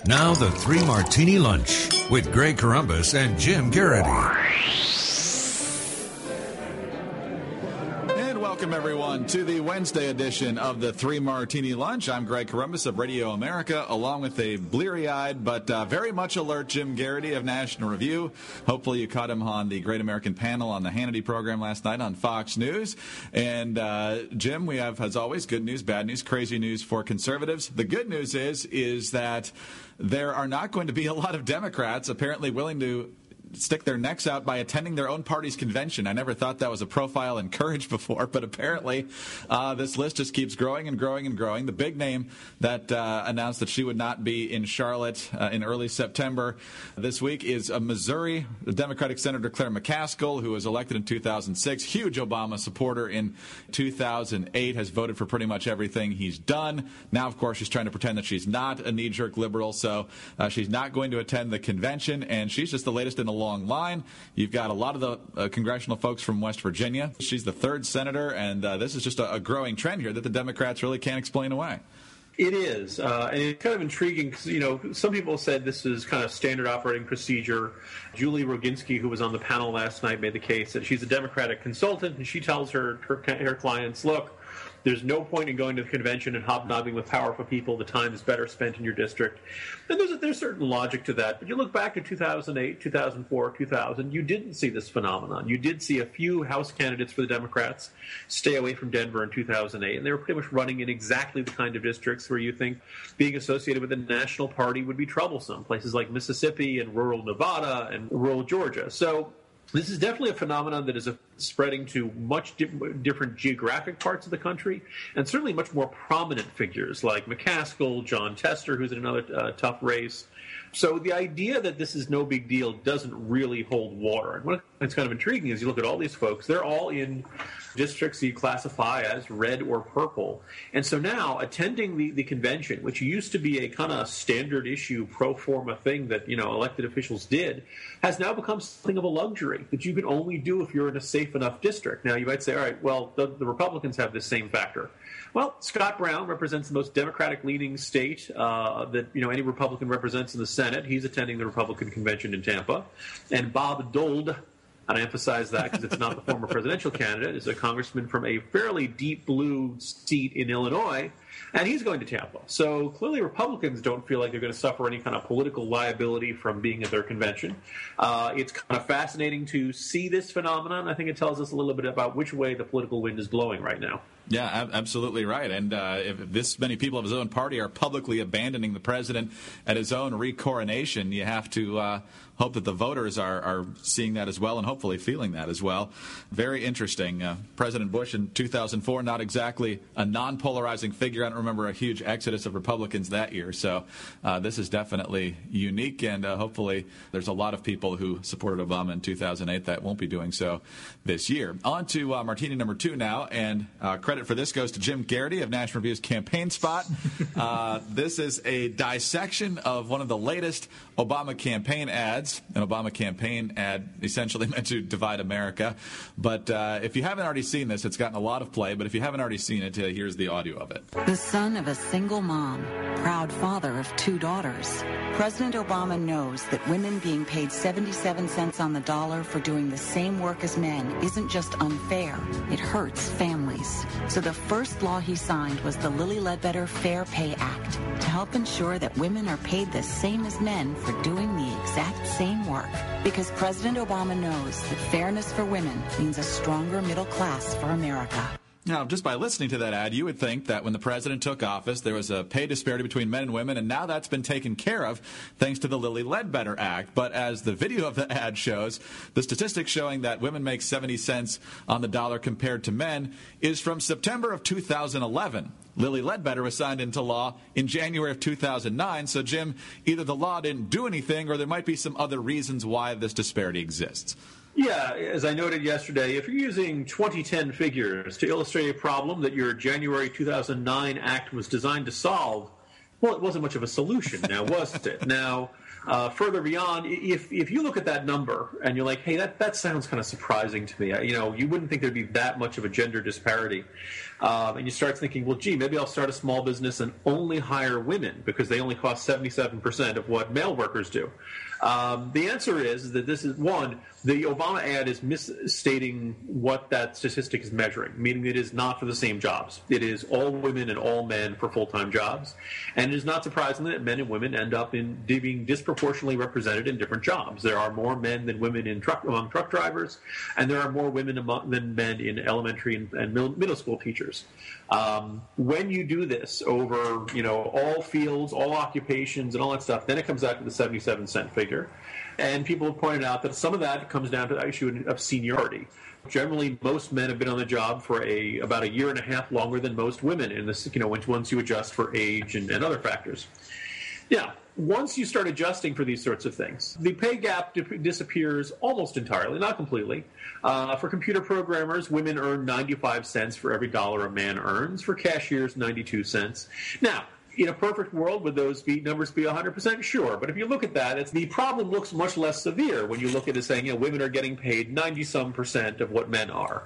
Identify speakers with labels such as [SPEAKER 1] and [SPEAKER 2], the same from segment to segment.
[SPEAKER 1] Now the Three Martini Lunch with Greg Corombos and Jim Garrity.
[SPEAKER 2] Welcome, everyone, to the Wednesday edition of the Three Martini Lunch. I'm Greg Corombos of Radio America, along with a bleary-eyed but very much alert Jim Garrity of National Review. Hopefully you caught him on the Great American Panel on the Hannity program last night on Fox News. And, Jim, we have, as always, good news, bad news, crazy news for conservatives. The good news is that there are not going to be a lot of Democrats apparently willing to stick their necks out by attending their own party's convention. I never thought that was a profile encouraged before, but apparently this list just keeps growing and growing and growing. The big name that announced that she would not be in Charlotte in early September this week is a Missouri Democratic Senator Claire McCaskill, who was elected in 2006, huge Obama supporter in 2008, has voted for pretty much everything he's done. Now, of course, she's trying to pretend that she's not a knee-jerk liberal, so she's not going to attend the convention, and she's just the latest in a long line. You've got a lot of the congressional folks from West Virginia. She's the third senator, and this is just a growing trend here that the Democrats really can't explain away.
[SPEAKER 3] It is, and it's kind of intriguing because, some people said this is kind of standard operating procedure. Julie Roginski, who was on the panel last night, made the case that she's a Democratic consultant, and she tells her clients, look, there's no point in going to the convention and hobnobbing with powerful people. The time is better spent in your district. And there's certain logic to that. But you look back to 2008, 2004, 2000, you didn't see this phenomenon. You did see a few House candidates for the Democrats stay away from Denver in 2008. And they were pretty much running in exactly the kind of districts where you think being associated with the national party would be troublesome. Places like Mississippi and rural Nevada and rural Georgia. So this is definitely a phenomenon that is spreading to much different geographic parts of the country, and certainly much more prominent figures like McCaskill, John Tester, who's in another tough race. So the idea that this is no big deal doesn't really hold water. And what's kind of intriguing is you look at all these folks, they're all in districts you classify as red or purple. And so now attending the convention, which used to be a kind of standard issue pro forma thing that, elected officials did, has now become something of a luxury that you can only do if you're in a safe enough district. Now you might say, all right, well, the Republicans have this same factor. Well, Scott Brown represents the most Democratic-leaning state that any Republican represents in the Senate. He's attending the Republican convention in Tampa. And Bob Dole, and I emphasize that because it's not the former presidential candidate, is a congressman from a fairly deep blue seat in Illinois, and he's going to Tampa. So clearly Republicans don't feel like they're going to suffer any kind of political liability from being at their convention. It's kind of fascinating to see this phenomenon. I think it tells us a little bit about which way the political wind is blowing right now.
[SPEAKER 2] Yeah, absolutely right. And if this many people of his own party are publicly abandoning the president at his own recoronation, you have to hope that the voters are seeing that as well and hopefully feeling that as well. Very interesting. President Bush in 2004, not exactly a non-polarizing figure. I don't remember a huge exodus of Republicans that year. So this is definitely unique, and hopefully there's a lot of people who supported Obama in 2008 that won't be doing so this year. On to Martini number 2 now, and credit for this goes to Jim Garrity of National Review's Campaign Spot. This is a dissection of one of the latest Obama campaign ads, an Obama campaign ad essentially meant to divide America. But if you haven't already seen this, it's gotten a lot of play. But if you haven't already seen it, here's the audio of it.
[SPEAKER 4] The son of a single mom, proud father of 2 daughters, President Obama knows that women being paid 77 cents on the dollar for doing the same work as men isn't just unfair, it hurts families. So the first law he signed was the Lilly Ledbetter Fair Pay Act to help ensure that women are paid the same as men for doing the exact same work. Because President Obama knows that fairness for women means a stronger middle class for America.
[SPEAKER 2] Now, just by listening to that ad, you would think that when the president took office, there was a pay disparity between men and women, and now that's been taken care of thanks to the Lilly Ledbetter Act. But as the video of the ad shows, the statistics showing that women make 70 cents on the dollar compared to men is from September of 2011. Lilly Ledbetter was signed into law in January of 2009. So, Jim, either the law didn't do anything or there might be some other reasons why this disparity exists.
[SPEAKER 3] Yeah, as I noted yesterday, if you're using 2010 figures to illustrate a problem that your January 2009 act was designed to solve, Well, it wasn't much of a solution now, was it? Now, further beyond, if you look at that number and you're like, hey, that sounds kind of surprising to me. You wouldn't think there'd be that much of a gender disparity. And you start thinking, well, gee, maybe I'll start a small business and only hire women because they only cost 77% of what male workers do. The answer is that this is, one, the Obama ad is misstating what that statistic is measuring, meaning it is not for the same jobs. It is all women and all men for full-time jobs. And it is not surprising that men and women end up being disproportionately represented in different jobs. There are more men than women among truck drivers, and there are more women than men in elementary and middle school teachers. When you do this over, all fields, all occupations, and all that stuff, then it comes out to the 77-cent figure. And people have pointed out that some of that comes down to the issue of seniority. Generally, most men have been on the job for about a year and a half longer than most women in this, once you adjust for age and other factors. Now, once you start adjusting for these sorts of things, the pay gap disappears almost entirely, not completely. For computer programmers, women earn 95 cents for every dollar a man earns. For cashiers, 92 cents. Now, in a perfect world, would those numbers be 100%? Sure. But if you look at that, the problem looks much less severe when you look at it saying, women are getting paid 90-some% of what men are.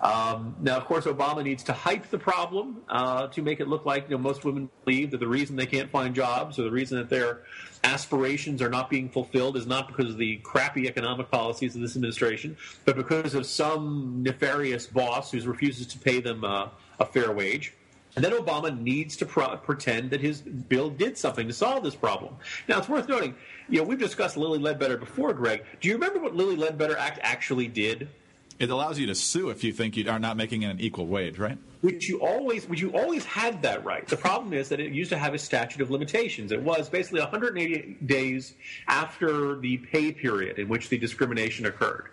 [SPEAKER 3] Now, of course, Obama needs to hype the problem to make it look like most women believe that the reason they can't find jobs or the reason that their aspirations are not being fulfilled is not because of the crappy economic policies of this administration, but because of some nefarious boss who refuses to pay them a fair wage. And then Obama needs to pretend that his bill did something to solve this problem. Now, it's worth noting, we've discussed Lilly Ledbetter before, Greg. Do you remember what Lilly Ledbetter Act actually did?
[SPEAKER 2] It allows you to sue if you think you are not making an equal wage, right?
[SPEAKER 3] Which you always had that right. The problem is that it used to have a statute of limitations. It was basically 180 days after the pay period in which the discrimination occurred.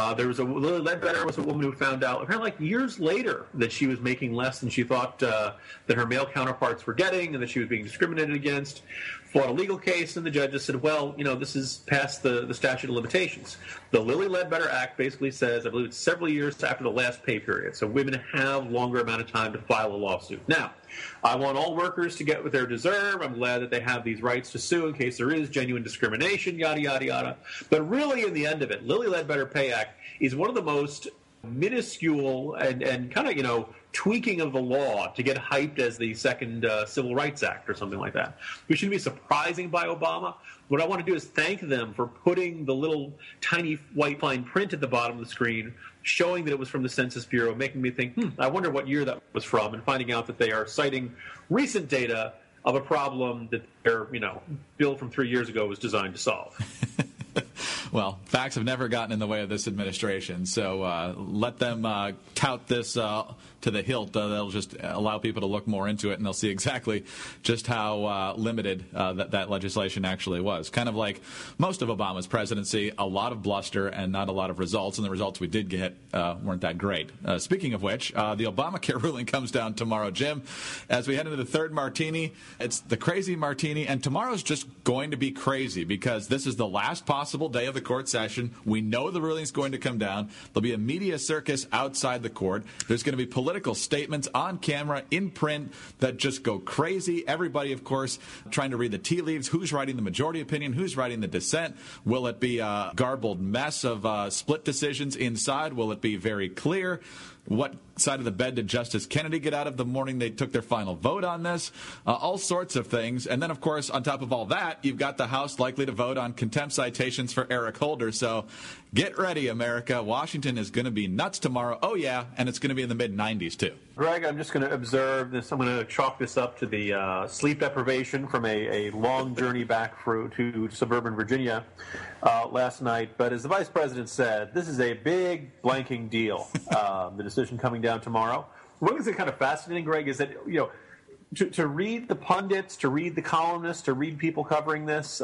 [SPEAKER 3] Lilly Ledbetter was a woman who found out, apparently years later, that she was making less than she thought that her male counterparts were getting and that she was being discriminated against. Fought a legal case, and the judge just said, well, this is past the statute of limitations. The Lilly Ledbetter Act basically says, I believe it's several years after the last pay period, so women have longer amount of time to file a lawsuit. Now, I want all workers to get what they deserve. I'm glad that they have these rights to sue in case there is genuine discrimination, yada, yada, yada. But really, in the end of it, Lilly Ledbetter Pay Act is one of the most minuscule and kind of, tweaking of the law to get hyped as the second Civil Rights Act or something like that. Which should be surprising by Obama. What I want to do is thank them for putting the little tiny white fine print at the bottom of the screen showing that it was from the Census Bureau, making me think, I wonder what year that was from, and finding out that they are citing recent data of a problem that their, bill from 3 years ago was designed to solve.
[SPEAKER 2] Well, facts have never gotten in the way of this administration, so let them tout this to the hilt. They'll just allow people to look more into it, and they'll see exactly just how limited that legislation actually was. Kind of like most of Obama's presidency, a lot of bluster and not a lot of results, and the results we did get weren't that great. Speaking of which, the Obamacare ruling comes down tomorrow, Jim. As we head into the third martini, it's the crazy martini, and tomorrow's just going to be crazy because this is the last possible day of the court session. We know the ruling is going to come down. There'll be a media circus outside the court. There's going to be political statements on camera, in print, that just go crazy. Everybody, of course, trying to read the tea leaves. Who's writing the majority opinion? Who's writing the dissent? Will it be a garbled mess of split decisions inside? Will it be very clear? What side of the bed did Justice Kennedy get out of the morning they took their final vote on this? All sorts of things. And then, of course, on top of all that, you've got the House likely to vote on contempt citations for Eric Holder. So get ready, America. Washington is going to be nuts tomorrow. Oh, yeah, and it's going to be in the mid-90s, too.
[SPEAKER 3] Greg, I'm just going to observe this. I'm going to chalk this up to the sleep deprivation from a long journey back to suburban Virginia last night. But as the vice president said, this is a big blanking deal, the decision coming down tomorrow. One thing that's kind of fascinating, Greg, is that, to read the pundits, to read the columnists, to read people covering this,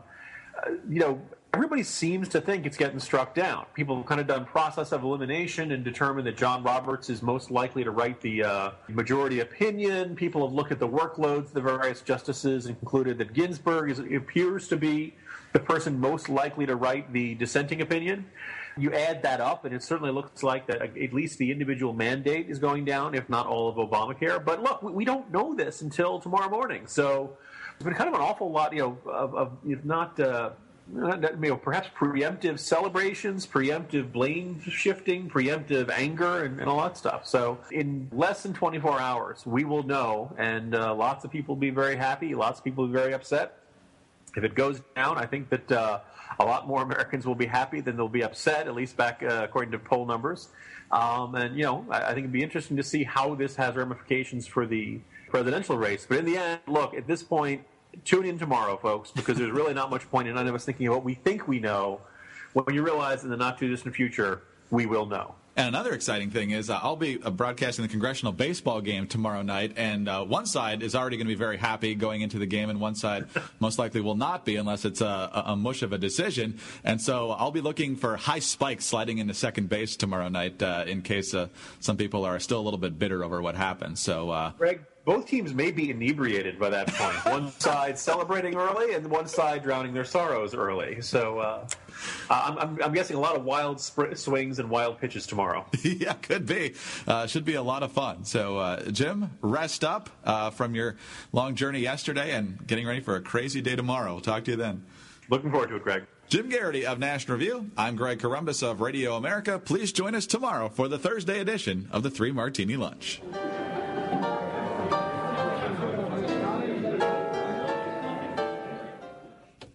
[SPEAKER 3] everybody seems to think it's getting struck down. People have kind of done process of elimination and determined that John Roberts is most likely to write the majority opinion. People have looked at the workloads of the various justices and concluded that Ginsburg appears to be the person most likely to write the dissenting opinion. You add that up, and it certainly looks like that at least the individual mandate is going down, if not all of Obamacare. But look, we don't know this until tomorrow morning. So There's been kind of an awful lot, of if not perhaps preemptive celebrations, preemptive blame shifting, preemptive anger, and all that stuff. So in less than 24 hours, we will know, and lots of people will be very happy, lots of people will be very upset. If it goes down, I think that a lot more Americans will be happy than they'll be upset, at least back according to poll numbers. I think it'd be interesting to see how this has ramifications for the presidential race. But in the end, look, at this point, tune in tomorrow, folks, because there's really not much point in none of us thinking of what we think we know when you realize in the not-too-distant future we will know.
[SPEAKER 2] And another exciting thing is I'll be broadcasting the congressional baseball game tomorrow night, and one side is already going to be very happy going into the game, and one side most likely will not be unless it's a mush of a decision. And so I'll be looking for high spikes sliding into second base tomorrow night in case some people are still a little bit bitter over what happened. So,
[SPEAKER 3] Greg, both teams may be inebriated by that point. One side celebrating early, and one side drowning their sorrows early. So I'm guessing a lot of wild swings and wild pitches tomorrow.
[SPEAKER 2] Yeah, could be. Should be a lot of fun. So, Jim, rest up from your long journey yesterday and getting ready for a crazy day tomorrow. We'll talk to you then.
[SPEAKER 3] Looking forward to it, Greg.
[SPEAKER 2] Jim Garrity of National Review. I'm Greg Corombos of Radio America. Please join us tomorrow for the Thursday edition of the Three Martini Lunch.